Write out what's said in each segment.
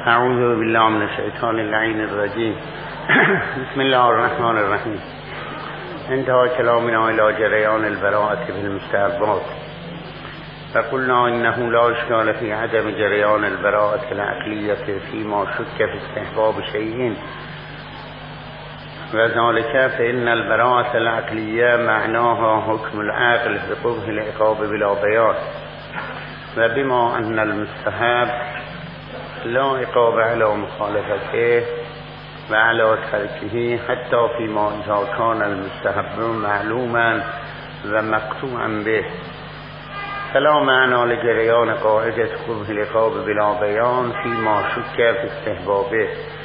اعوذ بالله من الشیطان اللعین الرجیم. بسم الله الرحمن الرحیم. انتهى كلامنا الى جريان البراءة في المستحبات فقلنا انه لا اشكال في عدم جريان البراءة العقلية فيما شك في استحباب شيء وذلك فإن البراءة العقلية معناها حكم العقل بقبح العقاب بلا بيان وبما أن المستحب لا عقاب على مخالفته وعلى تركه حتى فيما إذا كان المستحب معلوما ومقطوعا به فلا معنى لجريان قاعدة قبح العقاب بلا بيان فيما شك في استحبابه.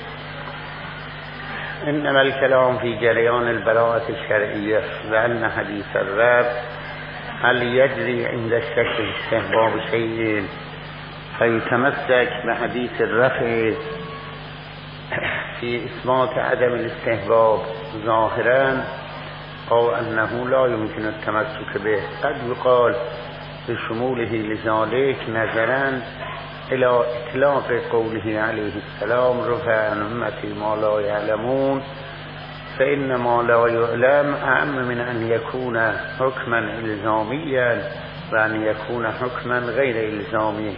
إنما الكلام في جريان البراءة الشرعية وأن حديث الرب هل يجري عند الشك في استحباب شيء فيتمسك بحديث الرفع في إثبات عدم الاستحباب ظاهرا أو أنه لا يمكن التمسك به. قد يقال بشموله لذلك نظرا إلى إطلاق قوله عليه السلام رفع عن أمتي ما لا يعلمون فإن ما لا يعلم أعم من أن يكون حكما إلزاميا وأن يكون حكما غير إلزامي.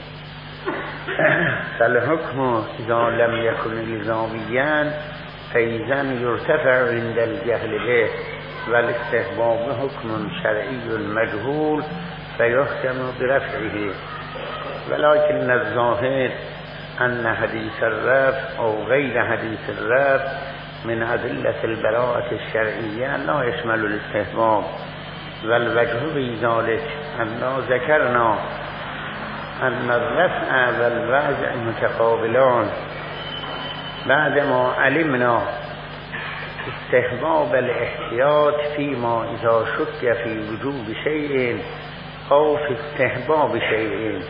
فالحكم إذا لم يكن إلزاميا فإذا يرتفع عند الجهل به والاستحباب حكم شرعي مجهول فيحكم برفعه. ولكن الظاهر أن حديث الرفع أو غير حديث الرفع من أدلة البراءة الشرعية لا يشمل الاستحباب. والوجه في ذلك أننا ذكرنا أن الرفع والوضع متقابلان بعدما علمنا استحباب الاحتياط فيما إذا شك في وجوب شيء أو في استحباب شيء.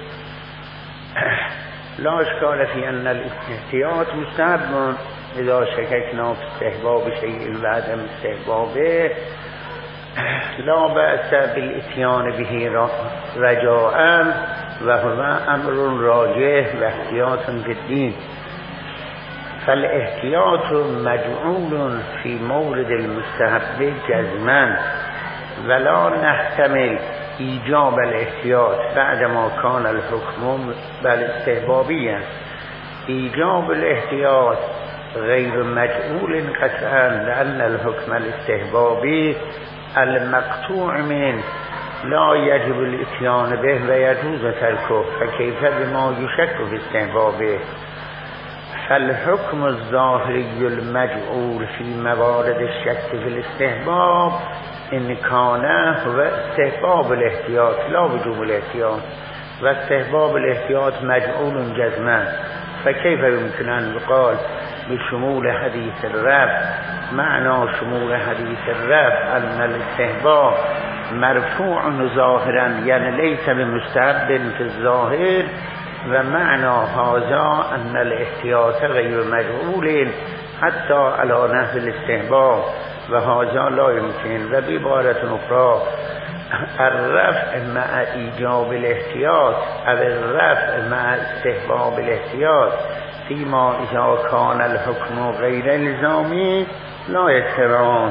لا إشكال في أن الاحتياط مستحب إذا شككنا في استحباب شيء وعدم استحبابه لا بأس بالإتيان به رجاء وهو أمر راجح واحتياط في الدين. فالاحتياط مجعول في مورد المستحب جزما ولا نحتمل إيجاب الاحتياط بعدما كان الحكم بالاستحبابية. إيجاب الاحتياط غير مجعول قطعا لأن الحكم الاستحبابي المقطوع منه لا يجب الاتيان به ويجوز تركه فكيف بما يشك في استحبابه. فالحكم الظاهري المجعول في موارد الشك في الاستحباب إن كان هو استحباب الاحتياط لا وجوب الاحتياط واستحباب الاحتياط مجعول جزما فكيف يمكن أن يقال بشمول حديث الرفع. معنى شمول حديث الرفع أن الاستحباب مرفوع ظاهرا يعني ليس بمستحب في الظاهر ومعنى هذا أن الاحتياط غير مجعول حتى على نحو الاستحباب وهذا لا يمكن. وبعبارة أخرى الرفع مع إيجاب الاحتياط أو الرفع مع استحباب الاحتياط فيما إذا كان الحكم غير الزامي لا يتبعون.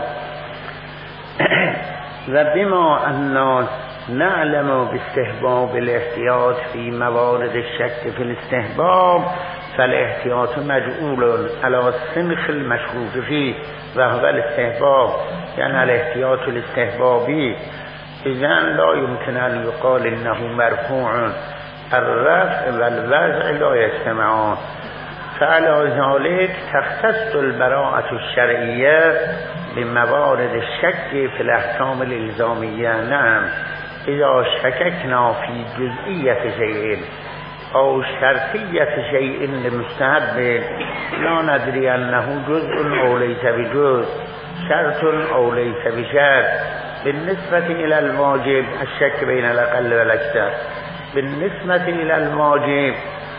وبما أننا نعلم باستحباب الاحتياط في موارد الشك في الاستحباب فالاحتياط مجعول على السنخ المشكوك فيه وهو الاستحباب يعني الاحتياط الاستحبابي. إذن لا يمكن أن يقال إنه مرفوع. الرفع والوضع لا يجتمعان. فعلى ذلك تختص البراءة الشرعية بموارد الشك في الأحكام الإلزامية. نعم إذا شككنا في جزئية شيء أو شرطية شيء لمستحب لا ندري أنه جزء أو ليس بجزء شرط أو ليس بشرط. بالنسبة إلى الواجب الشك بين الأقل والأكثر. بالنسبة إلى الواجب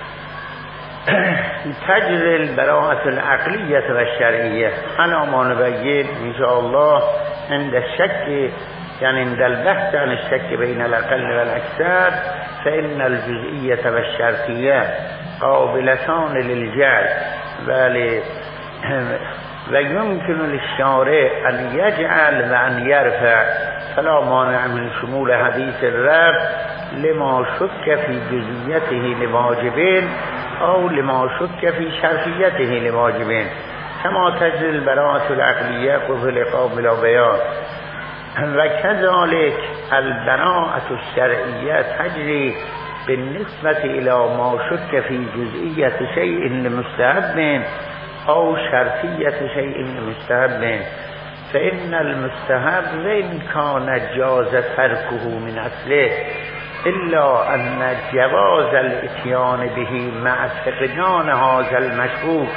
تجري البراءة العقلية والشرعية على ما نبين إن شاء الله عند الشك يعني عند البحث عن الشك بين الأقل والأكثر فإن الجزئية والشرطية قابلتان للجعل ويمكن للشارع أن يجعل وأن يرفع، فلا مانع من شمول حديث الرفع لما شك في جزئيته لواجبين أو لما شك في شرطيته لواجبين، كما تجري البراءة العقلية وفي العقاب بلا بيان. وكذلك البراءة الشرعية تجري بالنسبة إلى ما شك في جزئية شيء لمستحب أو شرطية شيء لمستحب، فإن المستحب وإن كان جاز تركه من أصله إلا أن جواز الاتيان به مع فقدان هذا المشكوك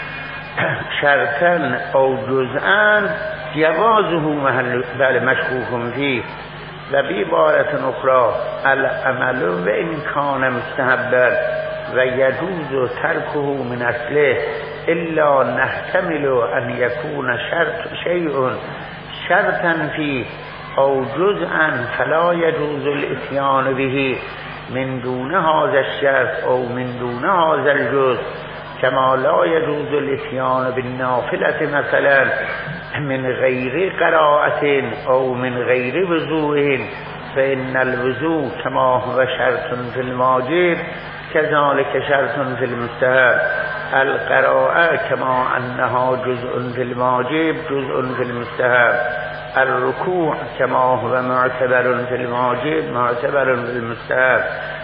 شرطا أو جزءا جوازه محل مشكوك فيه. وبعبارة أخرى العمل وإن كان مستحبا ويجوز تركه من أصله إلا نحتمل أن يكون شيء شرطا فيه أو جزءا فلا يجوز الاتيان به من دون هذا الشرط أو من دون هذا الجزء، كما لا يجوز الاتيان بالنافلة مثلا من غير قراءة أو من غير وضوء، فإن الوضوء كما هو شرط في الواجب كذلك شرط في المستحب، القراءة كما أنها جزء في الواجب جزء في المستحب، الركوع كما هو معتبر في الواجب معتبر في المستحب،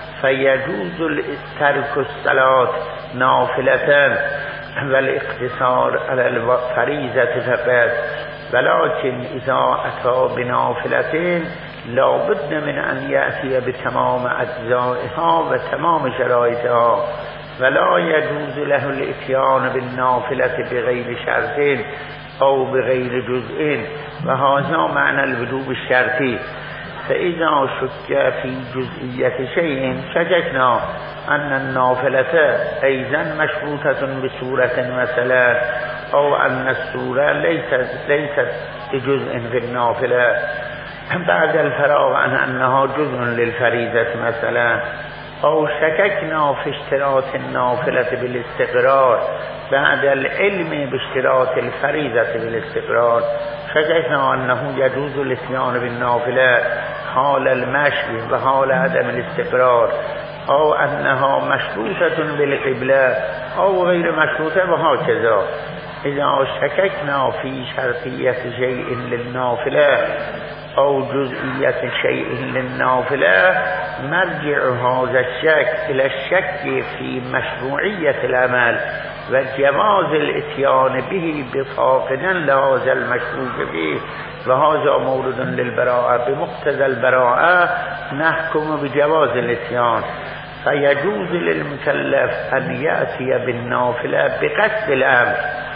فيجوز ترك الصلاة نافلة والاقتصار على الفريضة فقط، ولكن إذا أتى بنافلة لا بد من أن يأتي بتمام أجزائها وتمام شرائطها، ولا يجوز له الاتيان بالنافلة بغير شرط أو بغير جزء، وهذا معنى الوجوب الشرطي. فإذا شك في جزئية شيء شككنا أن النافلة أيضا مشروطة بسورة مثلا، أو أن السورة ليست بجزء في النافلة بعد الفراغ عن أنها جزء للفريضة مثلا، أو شككنا في اشتراط النافلة بالاستقرار بعد العلم باشتراط الفريضة بالاستقرار، شككنا أنه يجوز الاتيان بالنافلة حال المشي وحال عدم الاستقرار، أو أنها مشروطة بالقبلة أو غير مشروطة وهكذا. إذا شككنا في شرطية شيء للنافلة أو جزئية شيء للنافلة مرجع هذا الشك إلى الشك في مشروعية العمل وجواز الاتيان به بفاقدا لهذا المشكوك فيه، وهذا مورد للبراءة. بمقتضى البراءة نحكم بجواز الاتيان، فيجوز للمكلف أن يأتي بالنافلة بقصد الأمر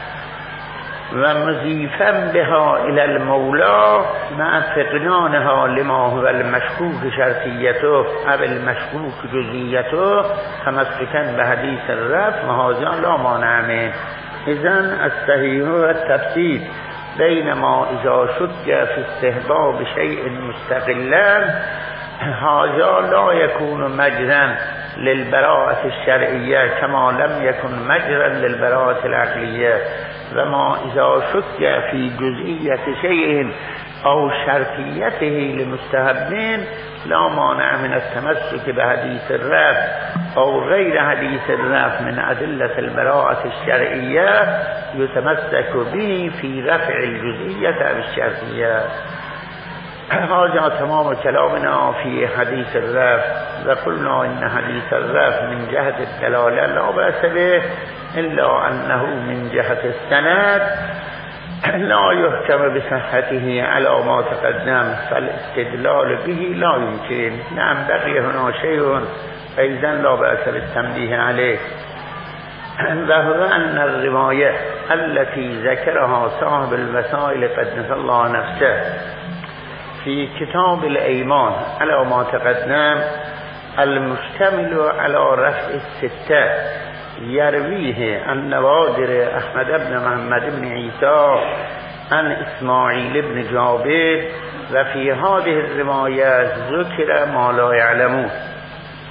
ومضيفا بها إلى المولى مع فقدانها لما هو المشكوك شرطيته أو المشكوك جزئيته تمسكا بحديث الرفع، وهذا لا مانع منه. إذن الصحيح التفصيل بين ما إذا شك في استحباب شيء مستقلا هذا لا يكون مجرا للبراءة الشرعية كما لم يكن مجرا للبراءة العقلية، وما إذا شك في جزئية شيء أو شرطيته لمستحبين لا مانع من التمسك بحديث الرفع أو غير حديث الرفع من أدلة البراءة الشرعية يتمسك به في رفع الجزئية أو الشرطية. هذا تمام كلامنا في حديث الرفع، وقلنا إن حديث الرفع من جهة الدلالة لا بأس به، إلا أنه من جهة السند لا يحكم بصحته على ما تقدم، فالاستدلال به لا يمكن. نعم بقي هنا شيء أيضا لا بأس بالتنبيه عليه، وهو أن الرواية التي ذكرها صاحب الوسائل قدس الله نفسه في كتاب الأيمان على ما تقدم المشتمل على رفع الستة يرويه عن نوادر أحمد بن محمد بن عيسى عن إسماعيل بن جابر، وفي هذه الروايات ذكر ما لا يعلمون.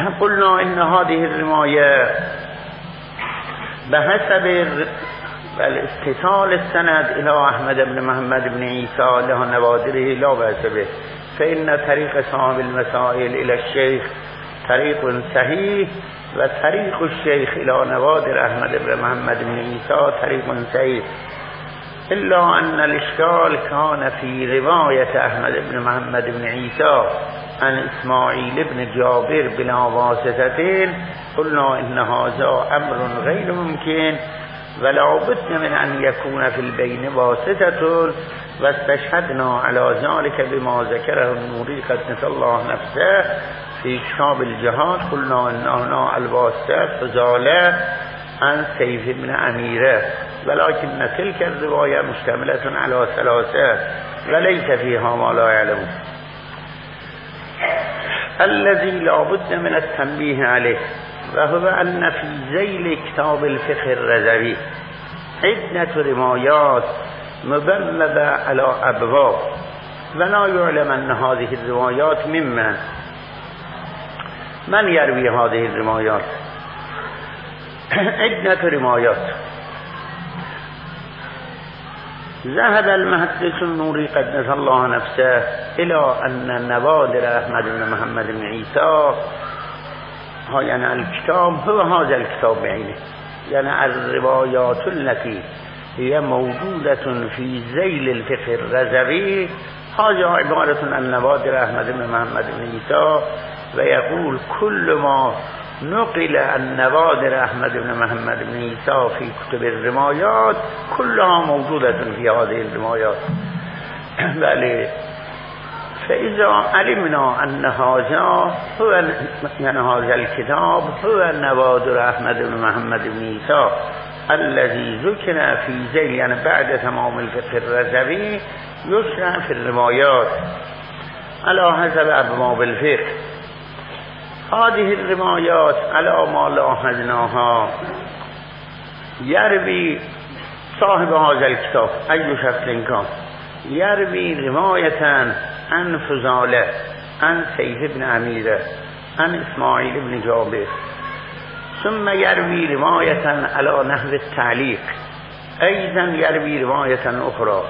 قلنا ان هذه الرواية بحسب الاتصال السند الى احمد بن محمد بن عيسى له نوادره لا بأس به، فإن طريق صاحب المسائل الى الشيخ طريق صحيح و طريق الشيخ الى نوادر احمد بن محمد بن عيسى طريق صحيح، إلا أن الإشكال كان في رواية أحمد بن محمد بن عيسى عن إسماعيل بن جابر بلا واسطتين. قلنا إن هذا أمر غير ممكن ولا بد من أن يكون في البين واسطة، واستشهدنا على ذلك بما ذكره النوري قدس الله نفسه في كتاب الجهاد. قلنا إن هنا الواسطة فضالة عن سيف بن أميرة، ولكن تلك الرواية مشتملة على ثلاثة وليس فيها ما لا يعلم. الذي لا بد من التنبيه عليه وهو أن في ذيل كتاب الفقه الرضوي عدة روايات مبلبة على أبواب، ولا يعلم أن هذه الروايات من يروي هذه الروايات. عدة روايات. ذهب المحدث النوري قدس الله نفسه إلى أن نوادر أحمد بن محمد بن عيسى يعني الكتاب هو هذا الكتاب بعينه، يعني الروايات التي هي موجودة في ذيل الفقه الرضوي هذا عبارة عن نوادر أحمد بن محمد بن عيسى، ويقول كل ما نقل عن نوادر أحمد بن محمد بن عيسى في كتب الروايات كلها موجودة في هذه الروايات. بله، فإذا علمنا أن هذا هو يعني هذا الكتاب هو نوادر أحمد بن محمد بن عيسى الذي ذكر في ذيل يعني بعد تمام الفقه الرضوي يشرع في الروايات على حسب أبواب الفقه. هذه الروايات على ما لاحظناها يروي صاحب هذا الكتاب أي شخص كان يروي رواية عن فضالة عن سيف بن أميرة عن إسماعيل بن جابر، ثم يروي رواية على نحو التعليق، أيضا يروي رواية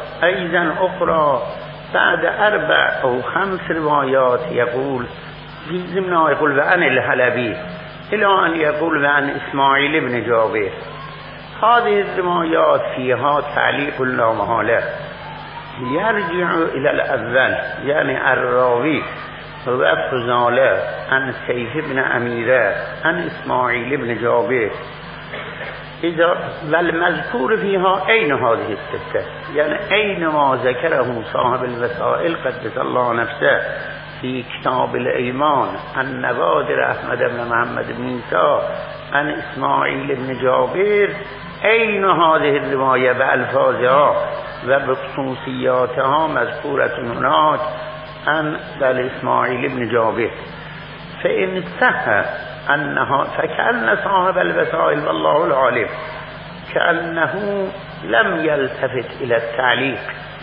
أخرى بعد 4 أو 5 روايات يقول في ضمنها يقول وعن الحلبي إلى أن يقول وعن إسماعيل بن جابر. هذه الروايات فيها تعليق لا محالة يرجع إلى الأول، يعني الراوي هو فضالة عن سيف بن أميرة عن إسماعيل بن جابر. إذا والمذكور فيها أين هذه الستة، يعني أين ما ذكره صاحب الوسائل قدس الله نفسه في كتاب الإيمان عن نوادر أحمد بن محمد بن عيسى عن إسماعيل بن جابر، أين هذه الرواية بألفاظها وبخصوصياتها مذكورة هناك عن إسماعيل بن جابر. فإن صح أنها فكأن صاحب الوسائل والله العالم كأنه لم يلتفت إلى التعليق،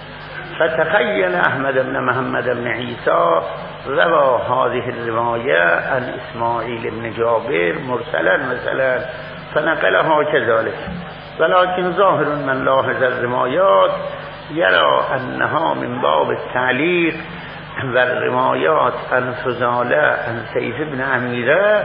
فتخيل أحمد بن محمد بن عيسى روى هذه الرواية عن إسماعيل بن جابر مرسلا مثلا فنقلها كذلك، ولكن ظاهر من لاحظ الروايات يرى أنها من باب التعليق، والروايات عن فضالة عن سيف بن أميرة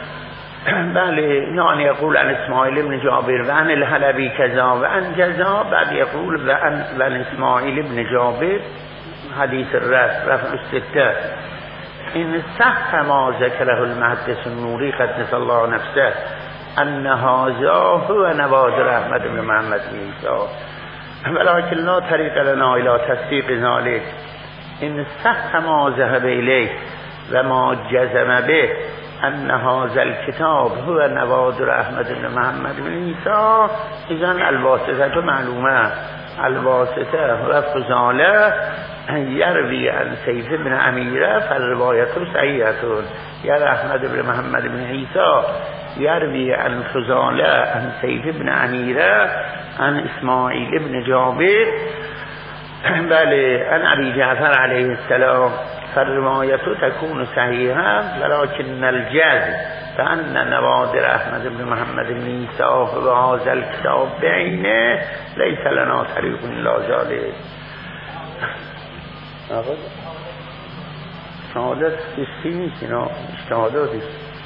بله يعني يقول عن إسماعيل بن جابر وعن الحلبي كذا وعن كذا، بعد يقول وعن إسماعيل بن جابر حديث رفع الستة. إن صح ما ذكره المحدث النوري قدس الله نفسه أن هذا هو نوادر أحمد بن محمد بن عيسى، ولكن لا طريق لنا إلى تصديق ذلك. إن صح ما ذهب إليه وما جزم به أن هذا الكتاب هو نوادر أحمد بن محمد بن عيسى، إذن الواسطة معلومة، الواسطة هو فضالة يروي عن سيف بن أميرة فالرواية صحيحة، يعني أحمد بن محمد بن عيسى يروي عن فضالة عن سيف بن أميرة عن إسماعيل بن جابر بله عن أبي جعفر عليه السلام فالرواية تكون صحيحة ولكن الجزم فأن نوادر أحمد بن محمد بن عيسى وهذا الكتاب بعينه ليس لنا طريق إلا ذلك. شهادت کسی نیست، اینا اجتهاداتی.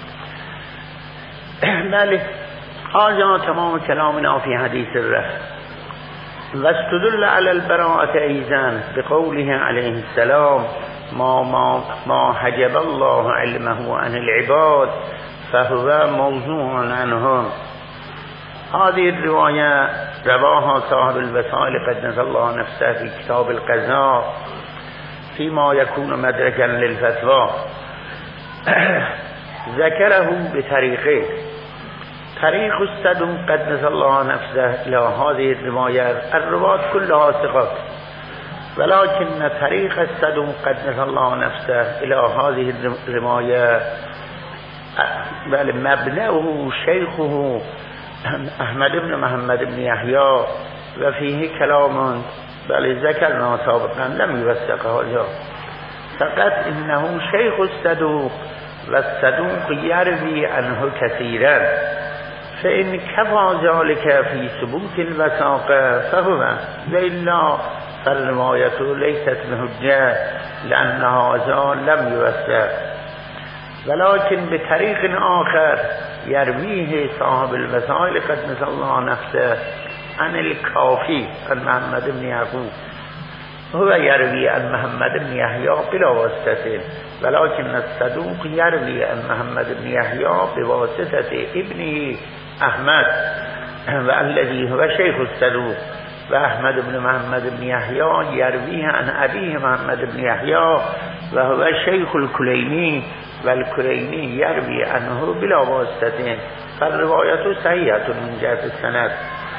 بله، هذا تمام كلامنا في حديث الرفع. واستدل على البراءة أيضا بقوله عليه السلام ما حجب الله علمه عن العباد فهو موضوع عنهم. هذه الرواية رواها صاحب الوسائل قدس الله نفسه في كتاب القضاء فيما يكون مدركا للفتوى. ذكره بطريقه طريق الصدوق قدس الله نفسه إلى هذه الرواية. الرواة كلها ثقات، ولكن طريق الصدوق قدس الله نفسه إلى هذه الرواية بل مبناه شيخه أحمد بن محمد بن يحيى وفيه كلام بل ذكرنا سابقا لم يوثق هذا، فقط إنه شيخ الصدوق والصدوق يروي عنه كثيرا، فإن كفى ذلك في ثبوت الوثاقة فهو، وإلا فالرواية ليست بحجة لأن هذا لم يوثق. ولكن بطريق آخر يرويه صاحب الوسائل قدس الله نفسه عن الكافي عن محمد بن يعقوب، هو يروي عن محمد بن يحيى بلا واسطة، ولكن الصدوق يروي عن محمد بن يحيى بواسطة ابنه أحمد والذي هو شيخ الصدوق، وأحمد بن محمد بن يحيى يرويه عن أبيه محمد بن يحيى وهو شيخ الكليني، والكليني يروي عنه بلا واسطة، فالرواية صحيحة من جهة السند.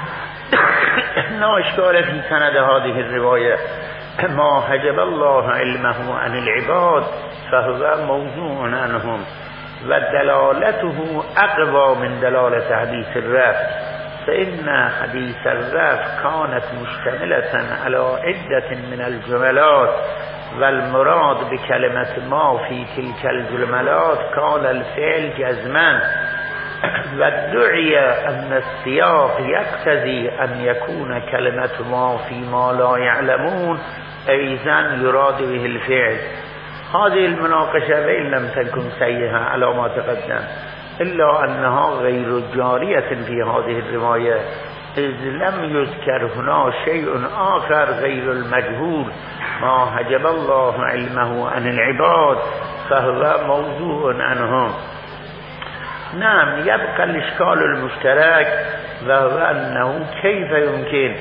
لا إشكال في سند هذه الرواية. ما حجب الله علمه عن العباد فهو موضوع عنهم، ودلالته أقوى من دلالة حديث الرفع، فإن حديث الرفع كانت مشتملة على عدة من الجملات، والمراد بكلمة ما في تلك الجملات كان الفعل جزما، وادعي أن السياق يقتضي أن يكون كلمة ما فيما لا يعلمون أيضا يراد به الفعل. هذه المناقشة وإن لم تكن صحيحة على ما تقدم إلا أنها غير جارية في هذه الرواية، إذ لم يذكر هنا شيء آخر غير المجهول. ما حجب الله علمه عن العباد فهو موضوع عنهم. نعم، يبقى الإشكال المشترك، وهو أنه كيف يمكن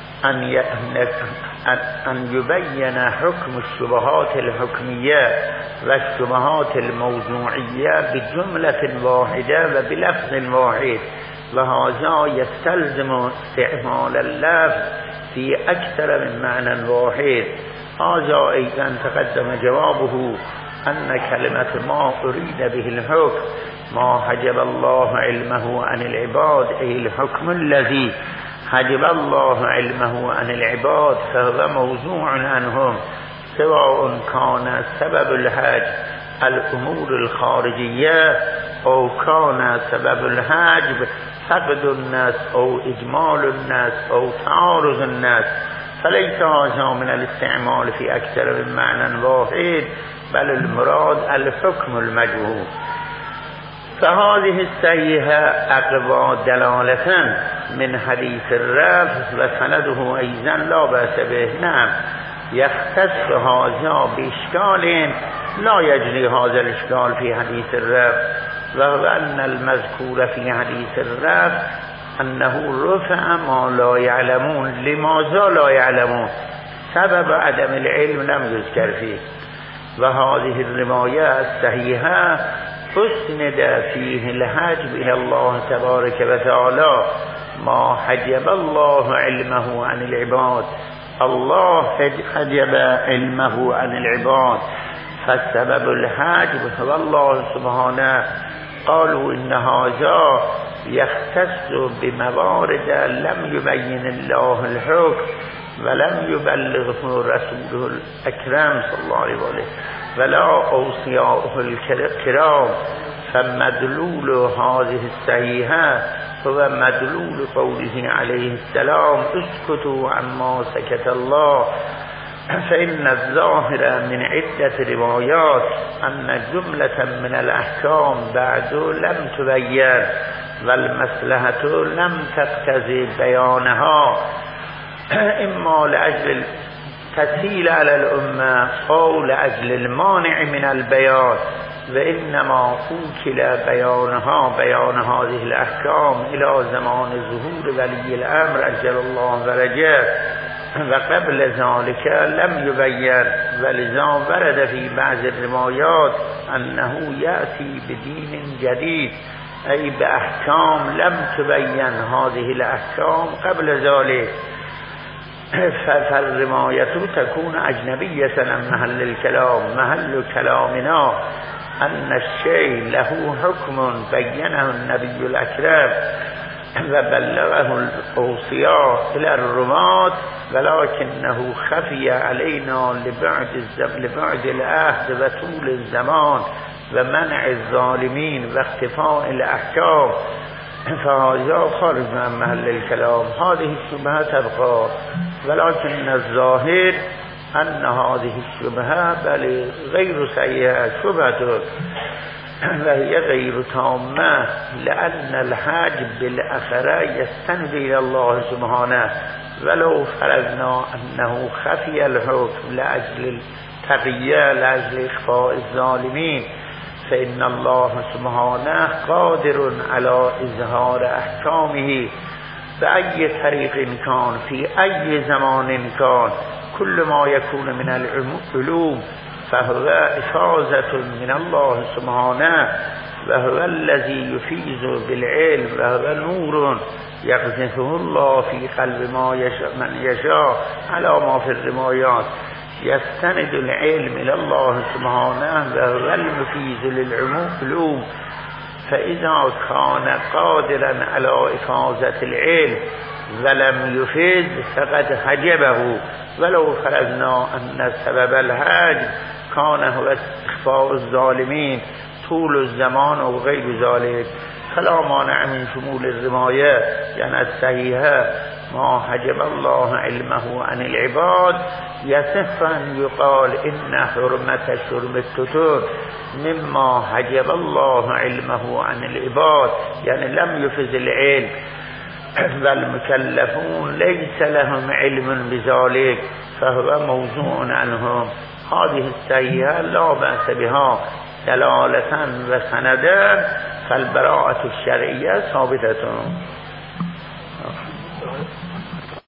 أن يبين حكم الشبهات الحكمية والشبهات الموضوعية بجملة واحدة وبلفظ واحد، وهذا يستلزم استعمال اللفظ في أكثر من معنى واحد. هذا أيضا تقدم جوابه أن كلمة ما أريد به الحكم ما حجب الله علمه عن العباد، أي الحكم الذي حجب الله علمه عن العباد فهو موضوع عنهم، سواء كان سبب الحجب الأمور الخارجية أو كان سبب الحجب فقد الناس أو إجمال الناس أو تعارض الناس، فليس هذا من الاستعمال في أكثر من معنى واحد، بل المراد الحكم المجهول. فهذه الصحيحة أقوى دلالة من حديث الرفع وسنده أيضا لا بأس به. نعم، يختص هذا بإشكال لا يجري هذا الإشكال في حديث الرفع، وهو أن المذكور في حديث الرفع أنه رفع ما لا يعلمون. لماذا لا يعلمون؟ سبب عدم العلم لم يذكر فيه. وهذه الرواية الصحيحة أسند فيه الحجب إلى الله تبارك وتعالى، ما حجب الله علمه عن العباد، الله حجب علمه عن العباد، فسبب الحجب هو الله سبحانه. قالوا إن هذا يختص بموارد لم يبين الله الحكم ولم يبلغه رسوله الأكرم صلى الله عليه وسلم، ولا اوصیاء الكرام. فمدلول هذه الصحیحه هو مدلول قوله علیه السلام اسکتوا عما سکت الله. فإن الظاهر من عدة روايات أن جملة من الأحكام بعد لم تبين والمصلحة لم تقتضي بيانها، إما لأجل التسهيل على الأمة أو لأجل المانع من البيان، وإنما أوكل بيان هذه الأحكام إلى زمان ظهور ولي الأمر عجل الله فرجه، وقبل ذلك لم يبين. ولذا ورد في بعض الروايات أنه يأتي بدين جديد، أي بأحكام لم تبين هذه الأحكام قبل ذلك. فالرواية تكون أجنبية عن محل الكلام. محل كلامنا أن الشيء له حكم بينه النبي الأكرم وبلغه الأوصياء إلى الرماة، ولكنه خفي علينا لبعد العهد وطول الزمان ومنع الظالمين واختفاء الأحكام، فهذا خارج عن محل الكلام. هذه الشبهة تبقى، ولكن الظاهر أن هذه الشبهة بل غير صحيحة شبهة، وهي غير تامة، لأن الحاج بالآخرة يستند إلى الله سبحانه، ولو فرضنا أنه خفي الحكم لأجل التقية لأجل إخفاء الظالمين، فإن الله سبحانه قادر على إظهار أحكامه بأي طريق كان في أي زمان كان. كل ما يكون من العلوم فهو إفاظة من الله سبحانه، وهو الذي يفيز بالعلم، وهو نور يقذفه الله في قلب من يشاء على ما في الروايات. يستند العلم إلى الله سبحانه وهو المفيز للعلوم، فإذا كان قادرا على إفاظة العلم ولم يفيد فقد حجبه. ولو فرضنا أن سبب الحجب كان هو إخفاء الظالمين طول الزمان و غير ذلك، فلا مانع من شمول الرواية يعني الصحيحة ما حجب الله علمه عن العباد. يصح أن يقال إن حرمة شرب التتر مما حجب الله علمه عن العباد، يعني لم يفز العلم، والمكلفون ليس لهم علم بذلك فهو موضوع عنهم. هذه الصحيحة لا بأس بها دلالة وسندا، فالبراءة الشرعية ثابتة.